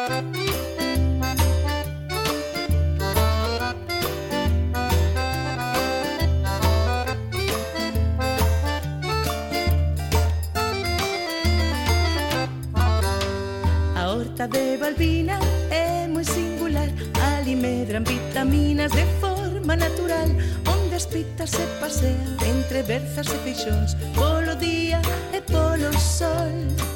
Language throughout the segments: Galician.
A horta de Balbina é moi singular, ali medran vitaminas de forma natural, onde as pitas se pasean entre berzas e feixóns, polo día e polo sol.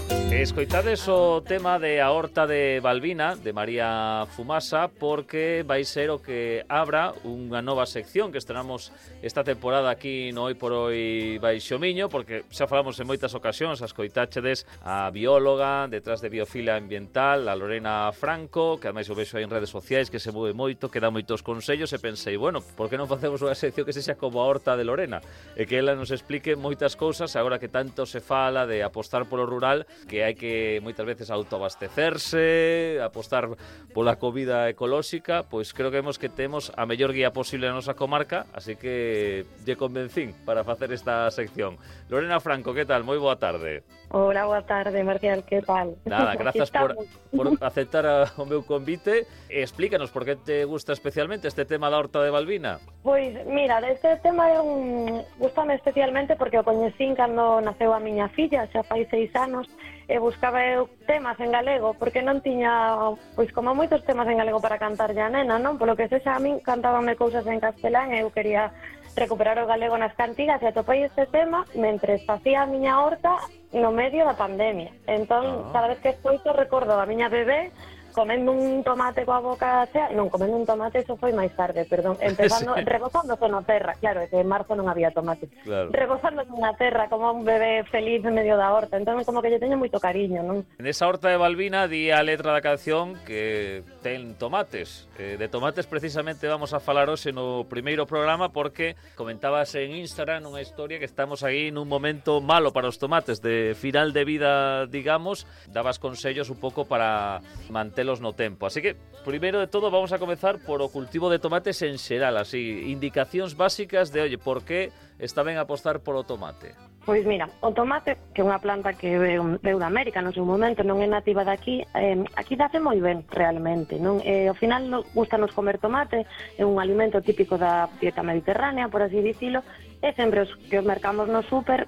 Escoitades o tema de A horta de Balbina, de María Fumasa, porque vai ser o que abra unha nova sección que estrenamos esta temporada aquí no Hoy por Hoy Baixo Miño, porque xa falamos en moitas ocasións, as coitáchedes a bióloga detrás de Biofila Ambiental, a Lorena Franco, que ademais o vexo aí en redes sociais, que se move moito, que dá moitos consellos, e pensei, bueno, por que non facemos unha sección que sexa como a horta de Lorena, e que ela nos explique moitas cousas, agora que tanto se fala de apostar polo rural, que hai que moitas veces autoabastecerse, apostar pola comida ecolóxica, pois creo que temos a mellor guía posible na nosa comarca, así que lle convencín para facer esta sección. Lorena Franco, que tal? Moi boa tarde. Hola, boa tarde, Marcial, que tal? Nada, grazas por aceptar o meu convite. Explícanos por que te gusta especialmente este tema da horta de Balbina. Pois, mira, este tema gustame especialmente porque o coñecín cando naceu a miña filla, xa fai 6 anos, e buscaba eu temas en galego, porque non tiña, pois como moitos temas en galego para cantarlle a nena, non? Polo que sexa, a min cantábanme cousas en castelán e eu quería recuperar o galego nas cantigas, e atopei este tema mentres facía a miña horta no medio da pandemia. Entón, cada vez que escoito recordo a miña bebé comendo un tomate coa boca chea, non, comendo un tomate, eso foi máis tarde, perdón, empezando, sí, rebozándose na terra, claro, é que en marzo non había tomate, claro, rebozándose na terra como un bebé feliz en medio da horta, entón como que lle teño moito cariño, non? En esa horta de Balbina di a letra da canción que ten tomates, de tomates precisamente vamos a falar hoxe no primeiro programa, porque comentabas en Instagram unha historia que estamos aí nun momento malo para os tomates, de final de vida, digamos, dabas consellos un pouco para mantelos no tempo. Así que, primeiro de todo, vamos a comezar por o cultivo de tomates en xeral, así, indicacións básicas de, oye, por que está ben apostar polo tomate? Pois mira, o tomate, que é unha planta que veu de América no seu momento, non é nativa daqui, aquí dáse moi ben, realmente, non? Ao final gustanos comer tomate, é un alimento típico da dieta mediterránea, por así dicilo, e sempre os que os mercamos no súper,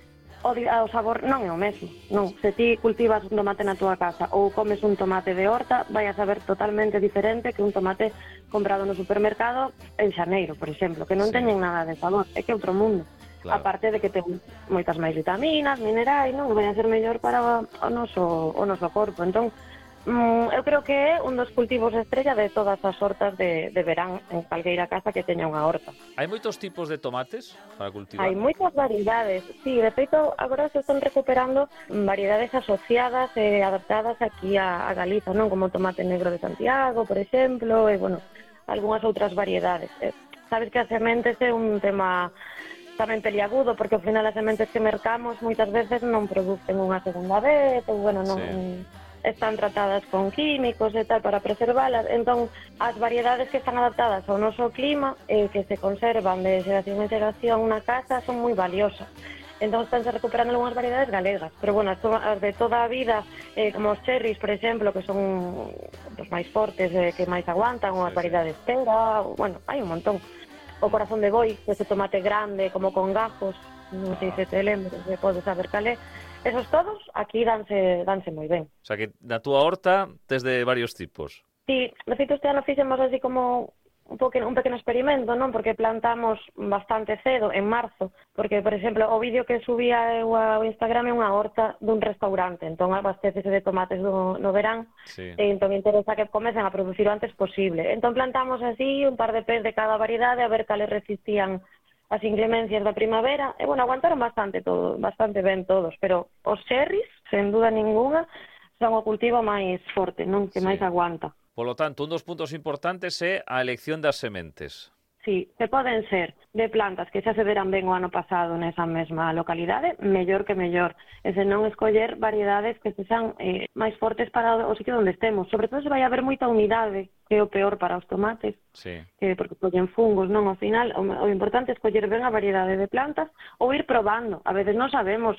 o sabor non é o mesmo, non. Se ti cultivas un tomate na túa casa ou comes un tomate de horta, vai a saber totalmente diferente que un tomate comprado no supermercado en xaneiro, por exemplo, que non teñen nada de sabor, é que é outro mundo. Claro. Aparte de que ten moitas máis vitaminas, minerais, non, vai a ser mellor para o noso corpo. Entón, eu creo que é un dos cultivos estrella de todas as hortas de verán en calqueira casa que teña unha horta. Hai moitos tipos de tomates para cultivar? Hai moitas variedades, sí, de feito agora se están recuperando variedades asociadas e adaptadas aquí a Galiza, non? Como o tomate negro de Santiago, por exemplo, e, bueno, algunhas outras variedades. Sabes que as sementes é un tema tamén peliagudo, porque ao final as sementes que mercamos moitas veces non producen unha segunda vez, ou, bueno, non... Sí, están tratadas con químicos e tal para preservalas, entón as variedades que están adaptadas ao noso clima e que se conservan de xeración en xeración na casa son moi valiosas. Entón estánse recuperando algunhas variedades galegas, pero bueno, as de toda a vida, como os cherries, por exemplo, que son os máis fortes, que máis aguantan, ou as variedades pera, bueno, hai un montón. O corazón de boi, ese tomate grande, como con gajos, non sei se te lembras, se podes saber cal é. Esos todos aquí danse moi ben. O sea que na túa horta tes de varios tipos. Sí, de feito este ano fixemos así como un pequeno experimento, non? Porque plantamos bastante cedo, en marzo, porque, por exemplo, o vídeo que subía eu ao Instagram é unha horta dun restaurante, entón abastecese de tomates no verán, sí, e entón interesa que comecen a producir o antes posible. Entón plantamos así un par de pés de cada variedade a ver cales resistían as inclemencias da primavera, e, bueno, aguantaron bastante ben todos, pero os cherries, sen duda ninguna, son o cultivo máis forte, non? Que máis aguanta. Polo tanto, un dos puntos importantes é a elección das sementes. Sí, se poden ser de plantas que xa se deran ben o ano pasado nesa mesma localidade, mellor que mellor. E se non escoller variedades que sexan máis fortes para o sitio onde estemos. Sobre todo se vai haber moita unidade que é o peor para os tomates, Sí. porque collen fungos, non? Ao final, o importante é escoller ben a variedade de plantas ou ir probando. A veces non sabemos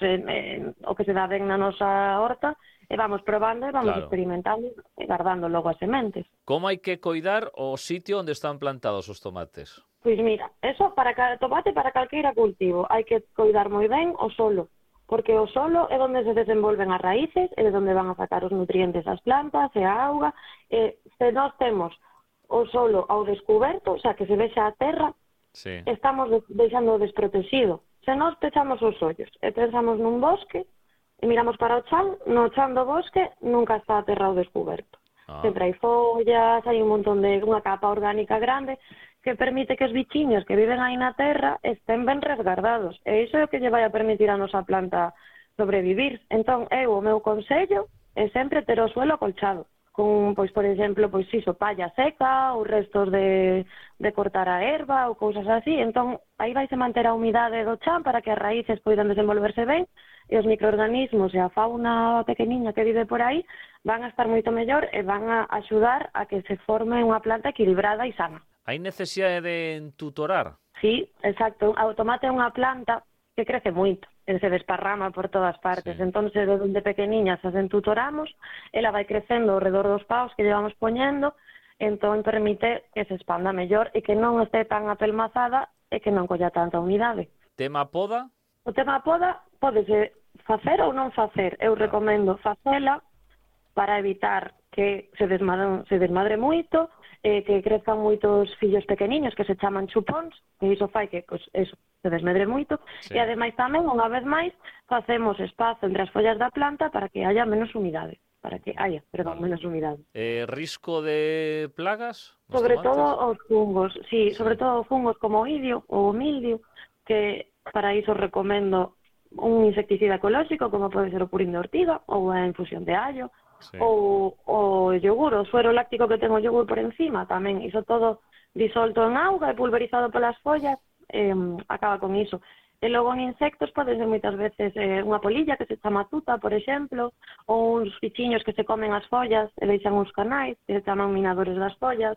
o que se dá ben na nosa horta, e vamos probando e vamos experimentando e guardando logo as sementes. Como hai que coidar o sitio onde están plantados os tomates? Pois mira, eso para cada tomate, para calqueira cultivo, hai que coidar moi ben o solo, porque o solo é onde se desenvolven as raíces, é de onde van a sacar os nutrientes as plantas e a auga, e se nós temos o solo ao descoberto, o sea, que se vexa a terra, Sí. estamos deixando desprotegido. Se nós pechamos os ollos e pensamos nun bosque, e miramos para o chan, no chan do bosque nunca está a terra ao descoberto. Sempre hai follas, hai un montón de unha capa orgánica grande que permite que os bichiños que viven aí na terra estén ben resguardados. E iso é o que lle vai a permitir a nosa planta sobrevivir. Entón, o meu consello é sempre ter o suelo acolchado. Con, pois, por exemplo, pois iso, palla seca ou restos de cortar a erva ou cousas así. Entón, aí vaise manter a humidade do chan para que as raíces poidan desenvolverse ben e os microorganismos e a fauna pequeniña que vive por aí van a estar moito mellor e van a axudar a que se forme unha planta equilibrada e sana. Hai necesidade de entutorar? Sí, exacto. O tomate é unha planta que crece moito, e se desparrama por todas partes. Sí. Entón, desde pequeniñas as entutoramos, ela vai crecendo ao redor dos paus que llevamos poñendo, entón permite que se expanda mellor e que non este tan apelmazada e que non colla tanta unidade. Tema poda? O tema poda pódese facer ou non facer. Eu recomendo facela para evitar que se desmadre moito, que crezcan moitos fillos pequeniños que se chaman chupóns, e iso fai que eso se desmedre moito, e ademais tamén, unha vez máis, facemos espazo entre as follas da planta para que haya menos humidade, menos humidade. Risco de plagas? Sobre todo os fungos, sí, sobre todo fungos como o idio ou o mildio, que para iso recomendo un insecticida ecolóxico, como pode ser o purín de ortiga ou a infusión de allo, ou o yogur, o suero láctico que ten o yogur por encima, tamén iso todo disolto en auga e pulverizado polas follas, acaba con iso. E logo en insectos pode ser moitas veces unha polilla que se chama tuta, por exemplo, ou uns bichiños que se comen as follas e deixan uns canais que se chaman minadores das follas,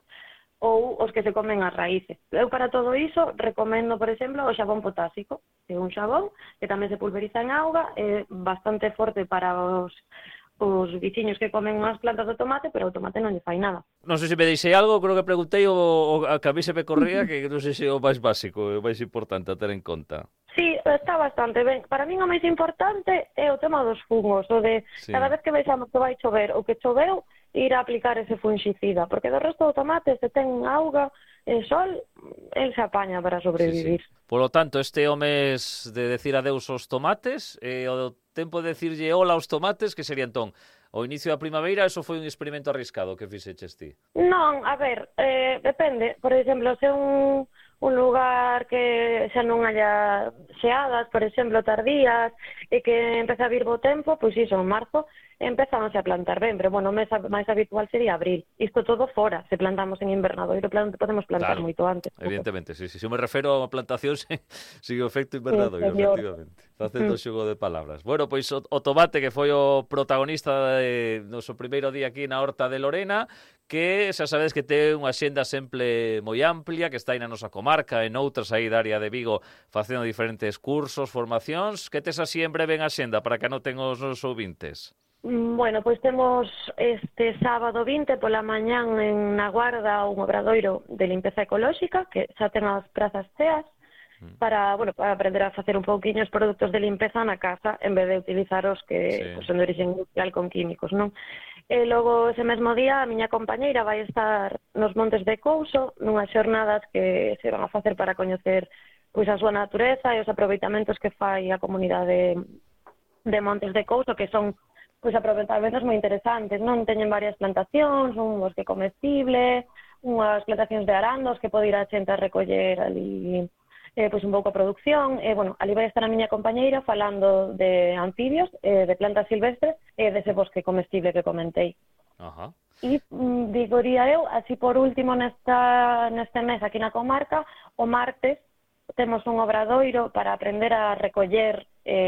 ou os que se comen as raíces. Eu para todo iso recomendo, por exemplo, o xabón potásico, que é un xabón que tamén se pulveriza en auga, é bastante forte para os bichiños que comen as plantas do tomate, pero o tomate non lle fai nada. Non sei se me deixei algo, creo que preguntei o que a mí se me corría, que non sei se é o máis básico, o máis importante a ter en conta. Sí, está bastante ben. Para min o máis importante é o tema dos fungos, o de cada vez que vexamos que vai chover ou que choveu, ir a aplicar ese fungicida, porque do resto do tomate, se ten auga e sol, el se apaña para sobrevivir. Sí. Polo tanto, este é o mes de decir adeus aos tomates, e o tempo de decirlle hola aos tomates, que sería entón o inicio da primavera, eso foi un experimento arriscado que fixeches ti? Non, a ver, depende. Por exemplo, se un lugar que xa non haya xeadas, por exemplo, tardías, e que empeza a vir bo tempo, pois iso, en marzo, empezamos a plantar ben, pero, bueno, o mes máis habitual sería abril. Isto todo fora, se plantamos en invernadoiro, podemos plantar moito antes. Evidentemente, sí. Se eu me refero a plantación, sigue o efecto invernadoiro, efectivamente. Facendo o xogo de palabras. Bueno, pois o tomate, que foi o protagonista do noso primeiro día aquí na Horta de Lorena, que xa sabedes que ten unha xenda sempre moi amplia, que está aí na nosa comarca e noutras aí da área de Vigo facendo diferentes cursos, formacións. Que tes así en breve en a xenda para que anoten os nosos ouvintes? Bueno, pois temos este sábado 20 pola mañán en Na Guarda un obradoiro de limpeza ecolóxica, que xa ten as prazas cheas, para aprender a facer un pouquiño os produtos de limpeza na casa, en vez de utilizar os que son de origen industrial con químicos, non? E logo, ese mesmo día, a miña compañeira vai estar nos Montes de Couso, nunhas xornadas que se van a facer para coñecer pois a súa natureza e os aproveitamentos que fai a comunidade de Montes de Couso, que son pois aproveitamentos moi interesantes, non? Teñen varias plantacións, un bosque comestible, unhas plantacións de arandos que pode ir a xente a recoller ali pois un pouco a produción, ali vai estar a miña compañeira falando de anfibios, de plantas silvestres e dese bosque comestible que comentei. Ajá. E diría eu, así por último neste mes aquí na comarca, o martes temos un obradoiro para aprender a recoller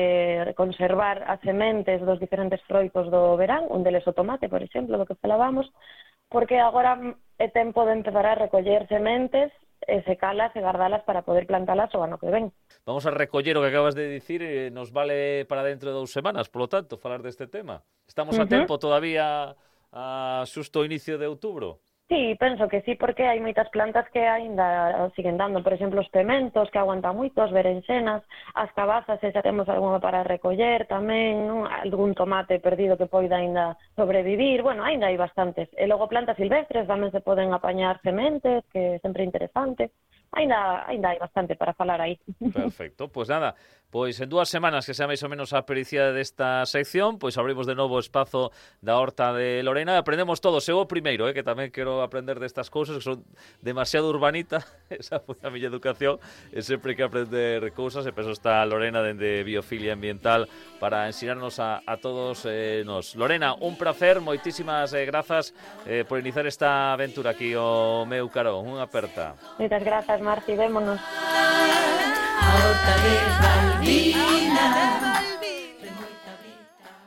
e conservar as sementes dos diferentes froitos do verán, un deles o tomate, por exemplo, do que falábamos, porque agora é tempo de empezar a recoller sementes e secalas e gardalas para poder plantalas o ano que ven. Vamos a recoller o que acabas de dicir e nos vale para dentro de 2 semanas, polo tanto, falar deste tema. Estamos a tempo todavía a xusto o inicio de outubro? Sí, penso que sí, porque hai moitas plantas que aínda siguen dando, por exemplo, os pementos que aguantan moito, as berenxenas, as cabazas, e xa temos algunha para recoller tamén, non? Algún tomate perdido que poida aínda sobrevivir, bueno, aínda hai bastantes. E logo plantas silvestres tamén se poden apañar sementes, que é sempre interesante. Aínda hai bastante para falar aí. Perfecto, pois nada, pois en 2 semanas que sea máis ou menos a pericia desta sección, pois abrimos de novo o espazo da horta de Lorena e aprendemos todos. Eu o primeiro, que tamén quero aprender destas cousas que son demasiado urbanita, esa foi a miña educación, e sempre que aprender cousas, e penso está Lorena dende Biofilia Ambiental para ensinarnos a todos nos. Lorena, un placer, moitísimas grazas por iniciar esta aventura aquí o meu carón, unha aperta. Moitas grazas, Marci, vémonos. A horta de Balbina.